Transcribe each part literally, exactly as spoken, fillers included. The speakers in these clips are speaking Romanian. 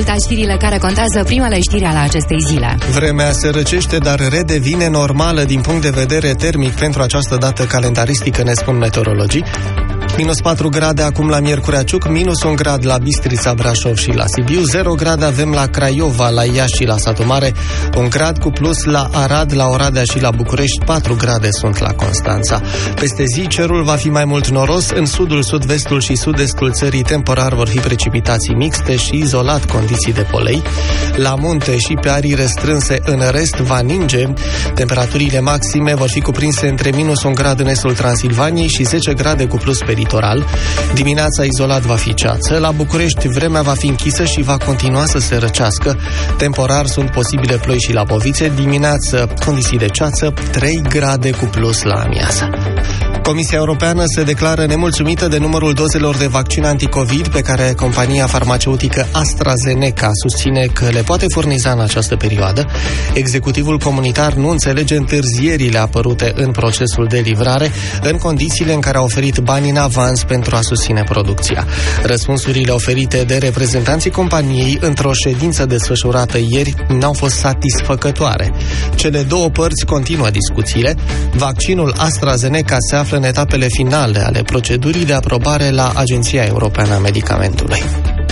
ascultat știrile care contează, primele știri ale acestei zile. Vremea se răcește, dar redevine normală din punct de vedere termic pentru această dată calendaristică, ne spun meteorologii. Minus patru grade acum la Miercurea Ciuc, minus un grad la Bistrița, Brașov și la Sibiu, zero grade avem la Craiova, la Iași și la Satu Mare, un grad cu plus la Arad, la Oradea și la București, patru grade sunt la Constanța. Peste zi, cerul va fi mai mult noros, în sudul, sud-vestul și sud-estul țării temporar vor fi precipitații mixte și izolat condiții de polei. La munte și pe arii restrânse în rest va ninge, temperaturile maxime vor fi cuprinse între minus un grad în estul Transilvaniei și zece grade cu plus pe litoral. Dimineața izolat va fi ceață, la București vremea va fi închisă și va continua să se răcească. Temporar sunt posibile ploi și la Bovițe, dimineață condiții de ceață, trei grade cu plus la amiază. Comisia Europeană se declară nemulțumită de numărul dozelor de vaccin anticovid pe care compania farmaceutică AstraZeneca susține că le poate furniza în această perioadă. Executivul comunitar nu înțelege întârzierile apărute în procesul de livrare, în condițiile în care a oferit bani în avans pentru a susține producția. Răspunsurile oferite de reprezentanții companiei într-o ședință desfășurată ieri n-au fost satisfăcătoare. Cele două părți continuă discuțiile. Vaccinul AstraZeneca se află în etapele finale ale procedurii de aprobare la Agenția Europeană a Medicamentului.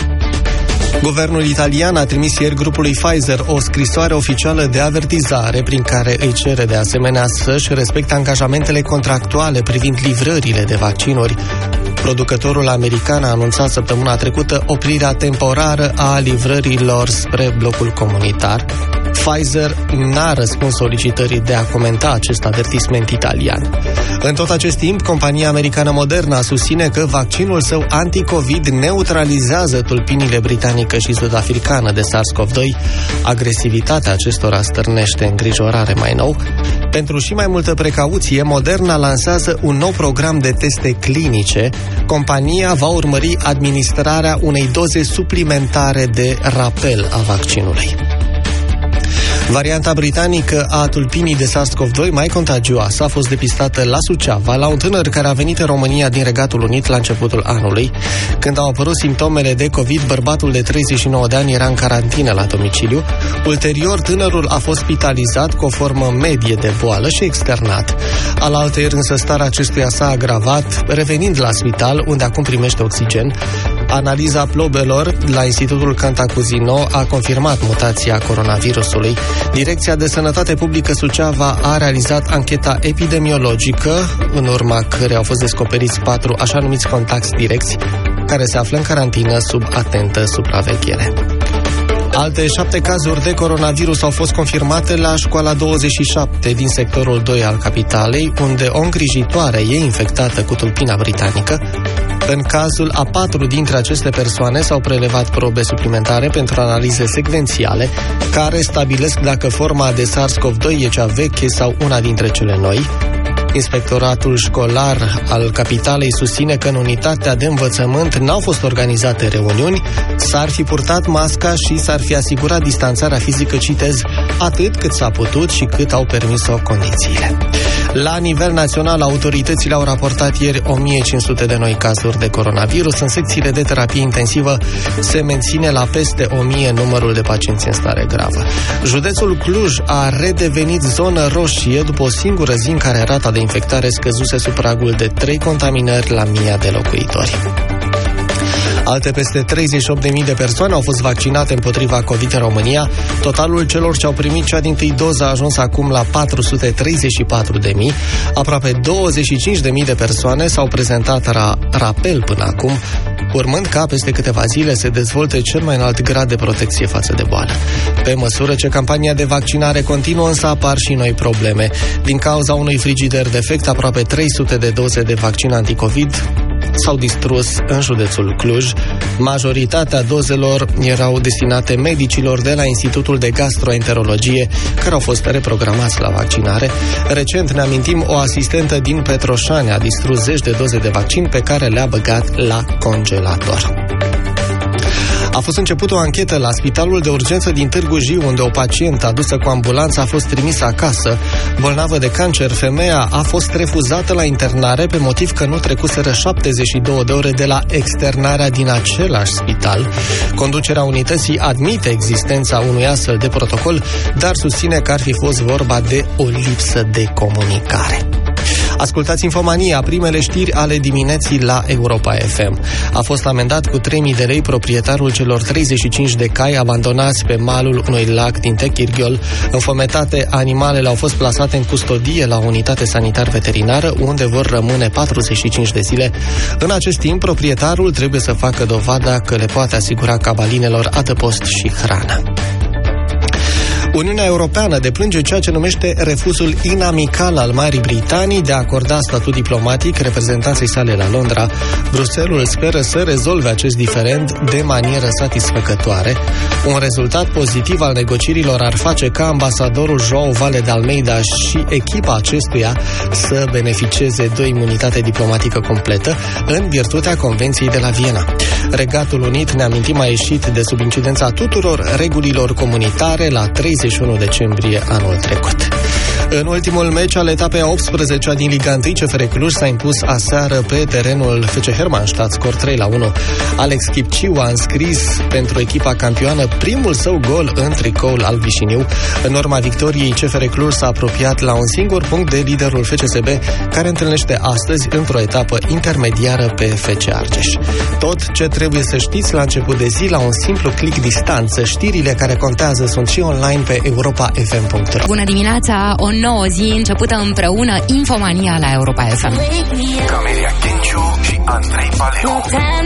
Guvernul italian a trimis ieri grupului Pfizer o scrisoare oficială de avertizare prin care îi cere de asemenea să-și respecte angajamentele contractuale privind livrările de vaccinuri. Producătorul american a anunțat săptămâna trecută oprirea temporară a livrărilor spre blocul comunitar. Pfizer n-a răspuns solicitării de a comenta acest avertisment italian. În tot acest timp, compania americană Moderna susține că vaccinul său anticovid neutralizează tulpinile britanică și sud-africană de SARS-CoV doi. Agresivitatea acestora stârnește îngrijorare mai nou. Pentru și mai multă precauție, Moderna lansează un nou program de teste clinice. Compania va urmări administrarea unei doze suplimentare de rapel a vaccinului. Varianta britanică a tulpinii de SARS-CoV doi mai contagioasă a fost depistată la Suceava la un tânăr care a venit în România din Regatul Unit la începutul anului. Când au apărut simptomele de COVID, bărbatul de treizeci și nouă de ani era în carantină la domiciliu. Ulterior, tânărul a fost spitalizat cu o formă medie de boală și externat. Alaltăieri însă starea acestuia s-a agravat, revenind la spital, unde acum primește oxigen. Analiza probelor la Institutul Cantacuzino a confirmat mutația coronavirusului. Direcția de Sănătate Publică Suceava a realizat ancheta epidemiologică, în urma cărei au fost descoperiți patru așa numiți contacti direcți, care se află în carantină sub atentă supraveghere. Alte șapte cazuri de coronavirus au fost confirmate la școala douăzeci și șapte din sectorul doi al capitalei, unde o îngrijitoare e infectată cu tulpina britanică. În cazul a patru dintre aceste persoane s-au prelevat probe suplimentare pentru analize secvențiale, care stabilesc dacă forma de SARS-CoV doi e cea veche sau una dintre cele noi. Inspectoratul școlar al capitalei susține că în unitatea de învățământ n-au fost organizate reuniuni, s-ar fi purtat masca și s-ar fi asigurat distanțarea fizică, citez, atât cât s-a putut și cât au permis-o condițiile. La nivel național, autoritățile au raportat ieri o mie cinci sute de noi cazuri de coronavirus. În secțiile de terapie intensivă se menține la peste o mie numărul de pacienți în stare gravă. Județul Cluj a redevenit zonă roșie după o singură zi în care rata de infectare scăzuse sub pragul de trei contaminări la mie de locuitori. Alte peste treizeci și opt de mii de persoane au fost vaccinate împotriva COVID în România. Totalul celor ce au primit cea dintâi doză a ajuns acum la patru sute treizeci și patru de mii. Aproape douăzeci și cinci de mii de persoane s-au prezentat la rapel până acum, urmând ca peste câteva zile se dezvolte cel mai înalt grad de protecție față de boală. Pe măsură ce campania de vaccinare continuă, însă apar și noi probleme. Din cauza unui frigider defect, aproape trei sute de doze de vaccin anticovid s-au distrus în județul Cluj. Majoritatea dozelor erau destinate medicilor de la Institutul de Gastroenterologie, care au fost reprogramați la vaccinare. Recent, ne amintim, o asistentă din Petroșani a distrus zeci de doze de vaccin pe care le-a băgat la congelator. A fost început o anchetă la Spitalul de Urgență din Târgu Jiu, unde o pacientă adusă cu ambulanța a fost trimisă acasă. Bolnavă de cancer, femeia a fost refuzată la internare pe motiv că nu trecuseră șaptezeci și două de ore de la externarea din același spital. Conducerea unității admite existența unui astfel de protocol, dar susține că ar fi fost vorba de o lipsă de comunicare. Ascultați Infomania, primele știri ale dimineții la Europa F M. A fost amendat cu trei mii de lei proprietarul celor treizeci și cinci de cai abandonați pe malul unui lac din Techirghiol. Înfometate, animalele au fost plasate în custodie la o unitate sanitar-veterinară, unde vor rămâne patruzeci și cinci de zile. În acest timp, proprietarul trebuie să facă dovada că le poate asigura cabalinelor adăpost și hrană. Uniunea Europeană deplânge ceea ce numește refuzul inamical al Marii Britanii de a acorda statut diplomatic reprezentanței sale la Londra. Bruxelles speră să rezolve acest diferend de manieră satisfăcătoare. Un rezultat pozitiv al negocierilor ar face ca ambasadorul João Vale de Almeida și echipa acestuia să beneficieze de o imunitate diplomatică completă în virtutea Convenției de la Viena. Regatul Unit, ne amintim, a ieșit de sub incidența tuturor regulilor comunitare la treizeci și unu decembrie anul trecut. În ultimul meci al etapei a optsprezecea din Liga unu, C F R Cluj s-a impus aseară pe terenul F C Hermannstadt, scor trei la unu. Alex Chipciu a înscris pentru echipa campioană primul său gol în tricoul albișiniu. În urma victoriei, C F R Cluj s-a apropiat la un singur punct de liderul F C S B, care întâlnește astăzi într-o etapă intermediară pe F C Argeș. Tot ce trebuie să știți la început de zi, la un simplu click distanță. Știrile care contează sunt și online pe europa f m punct r o. Bună dimineața, o nouă zi începută împreună, Infomania la Europa F M. Camelia Chinciu și Andrei Paleu.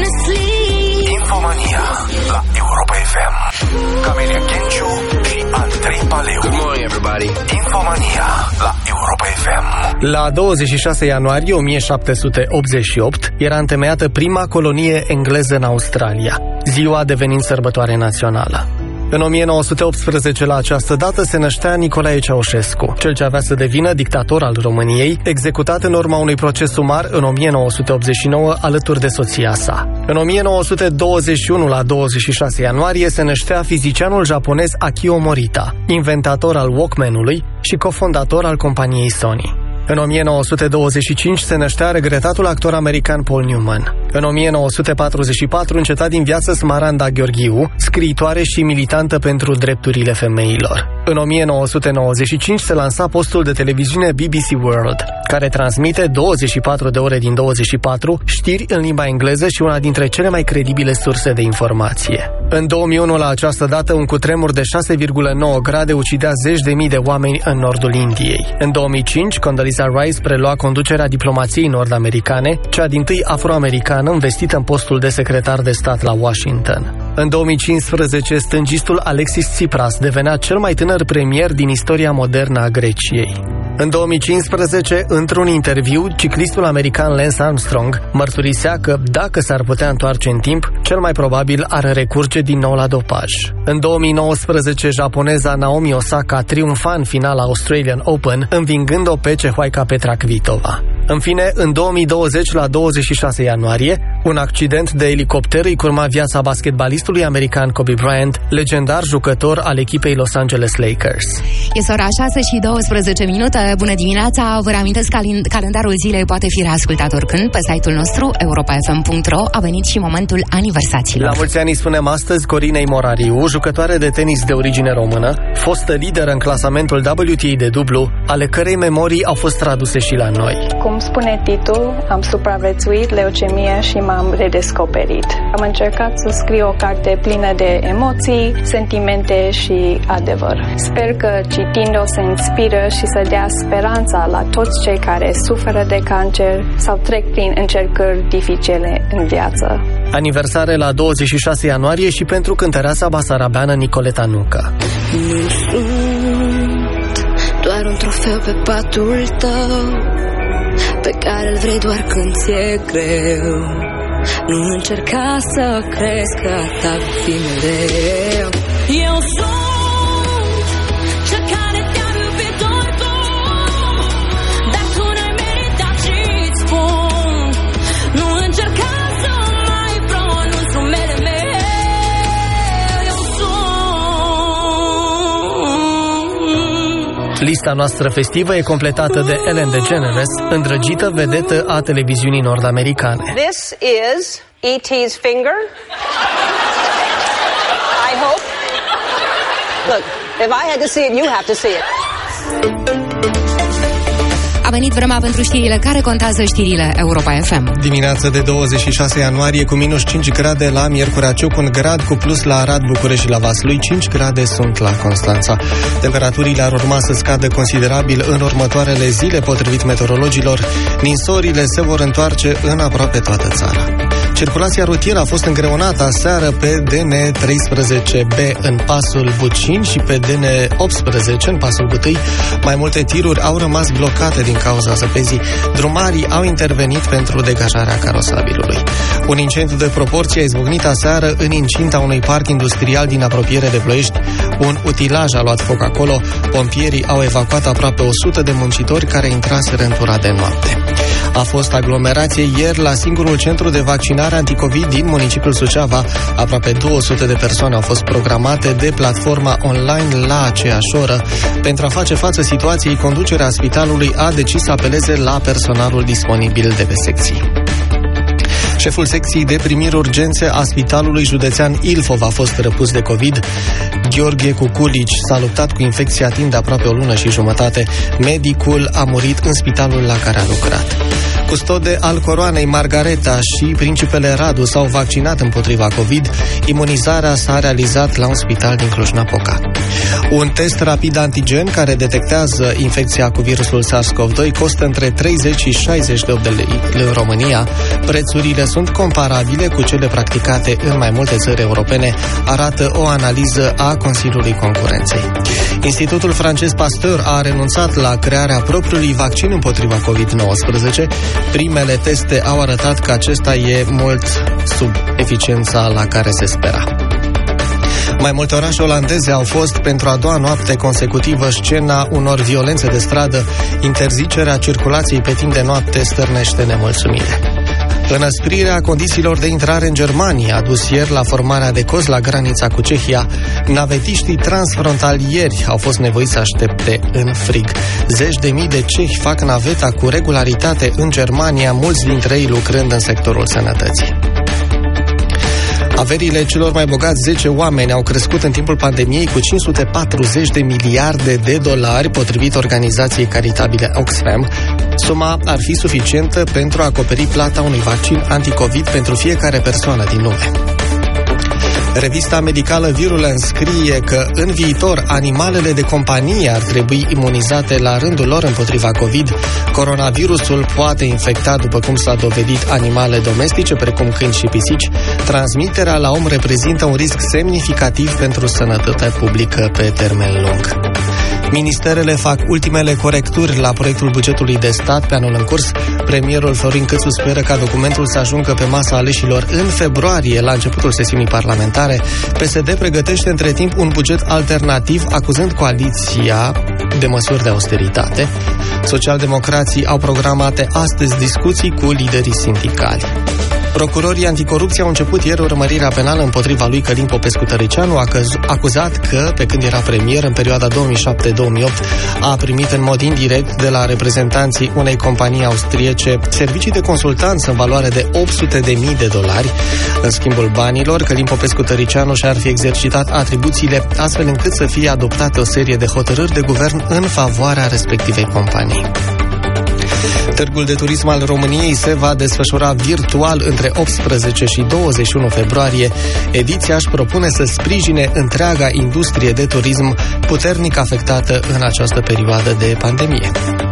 Infomania la Europa F M. Camelia Chinciu și Andrei Paleu. Good morning, everybody. Infomania la Europa F M. La douăzeci și șase ianuarie o mie șapte sute optzeci și opt era întemeiată prima colonie engleză în Australia, ziua devenind sărbătoare națională. În o mie nouă sute optsprezece, la această dată, se năștea Nicolae Ceaușescu, cel ce avea să devină dictator al României, executat în urma unui proces sumar în o mie nouă sute optzeci și nouă alături de soția sa. În o mie nouă sute douăzeci și unu, la douăzeci și șase ianuarie, se năștea fizicianul japonez Akio Morita, inventator al Walkman-ului și cofondator al companiei Sony. În o mie nouă sute douăzeci și cinci se năștea regretatul actor american Paul Newman. În o mie nouă sute patruzeci și patru înceta din viață Smaranda Gheorghiu, scriitoare și militantă pentru drepturile femeilor. În o mie nouă sute nouăzeci și cinci se lansa postul de televiziune B B C World, care transmite douăzeci și patru de ore din douăzeci și patru știri în limba engleză și una dintre cele mai credibile surse de informație. În două mii unu, la această dată, un cutremur de șase virgulă nouă grade ucidea zeci de mii de oameni în nordul Indiei. În două mii cinci, Condoleezza Rice prelua conducerea diplomației nord-americane, cea dintâi afroamericană învestită în postul de secretar de stat la Washington. În două mii cincisprezece, stângistul Alexis Tsipras devenea cel mai tânăr premier din istoria modernă a Greciei. În două mii cincisprezece, într-un interviu, ciclistul american Lance Armstrong mărturisea că, dacă s-ar putea întoarce în timp, cel mai probabil ar recurge din nou la dopaj. În două mii nouăsprezece, japoneza Naomi Osaka triumfa în finala Australian Open, învingând-o pe cehoaica Petra Kvitova. În fine, în două mii douăzeci, la douăzeci și șase ianuarie, un accident de elicopter îi curma viața basketbalistului american Kobe Bryant, legendar jucător al echipei Los Angeles Lakers. Este ora șase și douăsprezece minute. Bună dimineața! Vă reamintesc că calendarul zilei poate fi reascultat oricând pe site-ul nostru europa f m punct r o. A venit și momentul aniversațiilor. La mulți ani spunem astăzi Corinei Morariu, jucătoare de tenis de origine română, fostă lideră în clasamentul W T A de dublu, ale cărei memorii au fost traduse și la noi. Cum spune titlul, am supraviețuit leucemia și m-am redescoperit. Am încercat să scriu o carte plină de emoții, sentimente și adevăr. Sper că citind-o să inspiră și să dea speranța la toți cei care suferă de cancer sau trec prin încercări dificile în viață. Aniversare la douăzeci și șase ianuarie și pentru cântăreasa basarabeană Nicoleta Nucă. Nu sunt doar un trofeu pe patul tău, pe care îl vrei doar când ți-e greu. Nu încerca să crezi că ta va fi mereu. Eu sunt cea care te-a iubit oricum, dar tu n-ai meritat și-ți spun, nu încerca să mai pronunți numele meu. Lista noastră festivă e completată de Ellen DeGeneres, îndrăgită vedetă a televiziunii nord-americane. This is E T's finger. I hope. Look, if I had to see it, you have to see it. A venit vremea pentru știrile care contează, știrile Europa F M. Dimineața de douăzeci și șase ianuarie cu minus cinci grade la Miercurea Ciuc, un grad cu plus la Arad, București și la Vaslui, cinci grade sunt la Constanța. Temperaturile ar urma să scadă considerabil în următoarele zile, potrivit meteorologilor. Ninsorile se vor întoarce în aproape toată țara. Circulația rutieră a fost îngreunată aseară pe D N treisprezece B în pasul Bucin și pe D N optsprezece în pasul Butâi. Mai multe tiruri au rămas blocate din cauza zăpezii. Drumarii au intervenit pentru degajarea carosabilului. Un incendiu de proporție a izbucnit aseară în incinta unui parc industrial din apropiere de Ploiești. Un utilaj a luat foc acolo. Pompierii au evacuat aproape o sută de muncitori care intraseră în tura de noapte. A fost aglomerație ieri la singurul centru de vaccinare anticovid din municipiul Suceava. Aproape două sute de persoane au fost programate de platforma online la aceeași oră. Pentru a face față situației, conducerea spitalului a decis să apeleze la personalul disponibil de pe secții. Șeful secției de primiri urgențe a Spitalului Județean Ilfov a fost răpus de COVID. Gheorghe Cuculici s-a luptat cu infecția timp de aproape o lună și jumătate. Medicul a murit în spitalul la care a lucrat. Custode al coroanei Margareta și principele Radu s-au vaccinat împotriva COVID. Imunizarea s-a realizat la un spital din Cluj-Napoca. Un test rapid antigen care detectează infecția cu virusul SARS-CoV doi costă între treizeci și șaizeci de lei în România. Prețurile sunt comparabile cu cele practicate în mai multe țări europene, arată o analiză a Consiliului Concurenței. Institutul francez Pasteur a renunțat la crearea propriului vaccin împotriva covid nouăsprezece. Primele teste au arătat că acesta e mult sub eficiența la care se spera. Mai multe orașe olandeze au fost pentru a doua noapte consecutivă scena unor violențe de stradă. Interzicerea circulației pe timp de noapte stârnește nemulțumire. Înăsprirea condițiilor de intrare în Germania a dus ieri la formarea de cozi la granița cu Cehia. Navetiștii transfrontalieri au fost nevoiți să aștepte în frig. Zeci de mii de cehi fac naveta cu regularitate în Germania, mulți dintre ei lucrând în sectorul sănătății. Averile celor mai bogați zece oameni au crescut în timpul pandemiei cu cinci sute patruzeci de miliarde de dolari, potrivit organizației caritabile Oxfam. Suma ar fi suficientă pentru a acoperi plata unui vaccin anticovid pentru fiecare persoană din lume. Revista medicală Virulence scrie că în viitor animalele de companie ar trebui imunizate la rândul lor împotriva COVID. Coronavirusul poate infecta, după cum s-a dovedit, animale domestice, precum câini și pisici. Transmiterea la om reprezintă un risc semnificativ pentru sănătatea publică pe termen lung. Ministerele fac ultimele corecturi la proiectul bugetului de stat pe anul în curs. Premierul Florin Câțu speră ca documentul să ajungă pe masa aleșilor în februarie, la începutul sesiunii parlamentare. P S D pregătește între timp un buget alternativ, acuzând coaliția de măsuri de austeritate. Socialdemocrații au programate astăzi discuții cu liderii sindicali. Procurorii anticorupție au început ieri urmărirea penală împotriva lui Călin Popescu-Tăricianu, acuzat că, pe când era premier în perioada două mii șapte două mii opt, a primit în mod indirect de la reprezentanții unei companii austriece servicii de consultanță în valoare de opt sute de mii de dolari. În schimbul banilor, Călin Popescu-Tăricianu și-ar fi exercitat atribuțiile astfel încât să fie adoptate o serie de hotărâri de guvern în favoarea respectivei companii. Târgul de turism al României se va desfășura virtual între optsprezece și douăzeci și unu februarie. Ediția își propune să sprijine întreaga industrie de turism puternic afectată în această perioadă de pandemie.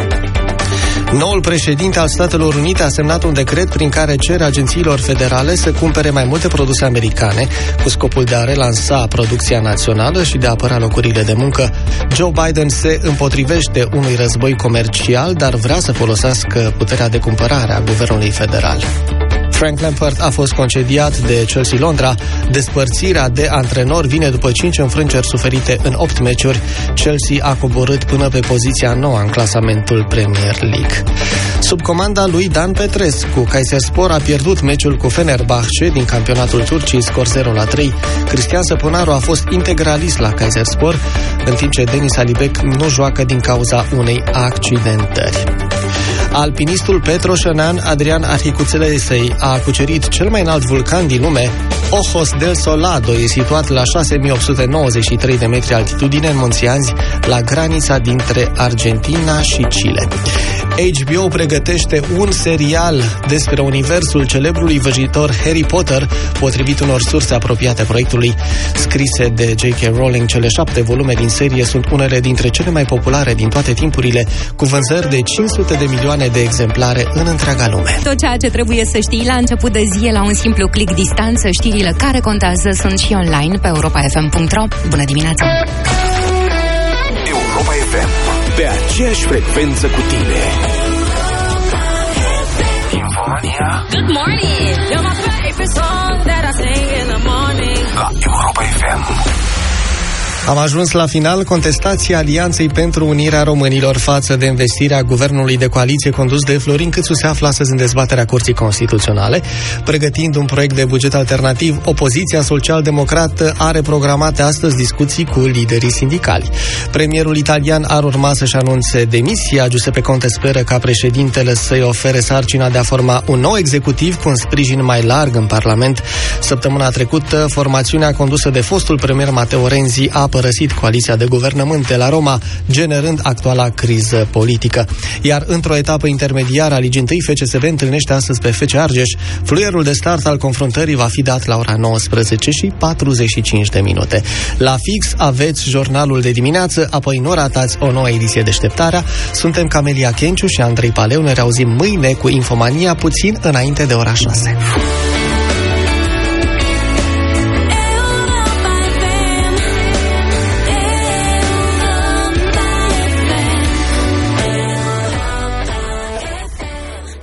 Noul președinte al Statelor Unite a semnat un decret prin care cere agențiilor federale să cumpere mai multe produse americane cu scopul de a relansa producția națională și de a apăra locurile de muncă. Joe Biden se împotrivește unui război comercial, dar vrea să folosească puterea de cumpărare a guvernului federal. Frank Lampard a fost concediat de Chelsea Londra. Despărțirea de antrenor vine după cinci înfrângeri suferite în opt meciuri. Chelsea a coborât până pe poziția nouă în clasamentul Premier League. Sub comanda lui Dan Petrescu, Kayserispor a pierdut meciul cu Fenerbahce din campionatul Turciei, scor zero la trei. Cristian Săpunaru a fost integralist la Kayserispor, în timp ce Denis Alibek nu joacă din cauza unei accidentări. Alpinistul petroșenean Adrian Arhicuțelesei a cucerit cel mai înalt vulcan din lume. Ojos del Solado e situat la șase mii opt sute nouăzeci și trei de metri altitudine în Munții Anzi, la granița dintre Argentina și Chile. H B O pregătește un serial despre universul celebrului văjitor Harry Potter, potrivit unor surse apropiate proiectului. Scrise de J K Rowling, cele șapte volume din serie sunt unele dintre cele mai populare din toate timpurile, cu vânzări de cinci sute de milioane de exemplare în întreaga lume. Tot ceea ce trebuie să știi la început de zi e la un simplu click distanță. Știrile care contează sunt și online pe europa f m punct r o. Bună dimineața! Europa F M, pe aceeași frecvență cu tine. Infomania. Good morning. You're my favorite song that I sing in the morning. La Europa F M. Am ajuns la final. Contestația Alianței pentru Unirea Românilor față de investirea guvernului de coaliție condus de Florin Câțu se află astăzi în dezbaterea Curții Constituționale. Pregătind un proiect de buget alternativ, opoziția social-democrată are programate astăzi discuții cu liderii sindicali. Premierul italian ar urma să-și anunțe demisia. Giuseppe Conte speră ca președintele să-i ofere sarcina de a forma un nou executiv cu un sprijin mai larg în Parlament. Săptămâna trecută, formațiunea condusă de fostul premier Matteo Renzi a părăsit coaliția de guvernământ de la Roma, generând actuala criză politică. Iar într-o etapă intermediară a ligii întâi, F C S B întâlnește astăzi pe F C Argeș. Fluierul de start al confruntării va fi dat la ora nouăsprezece și patruzeci și cinci de minute. La fix aveți jurnalul de dimineață, apoi nu ratați o nouă ediție Deșteptarea. Suntem Camelia Kenciu și Andrei Paleu. Ne reauzim mâine cu Infomania puțin înainte de ora șase.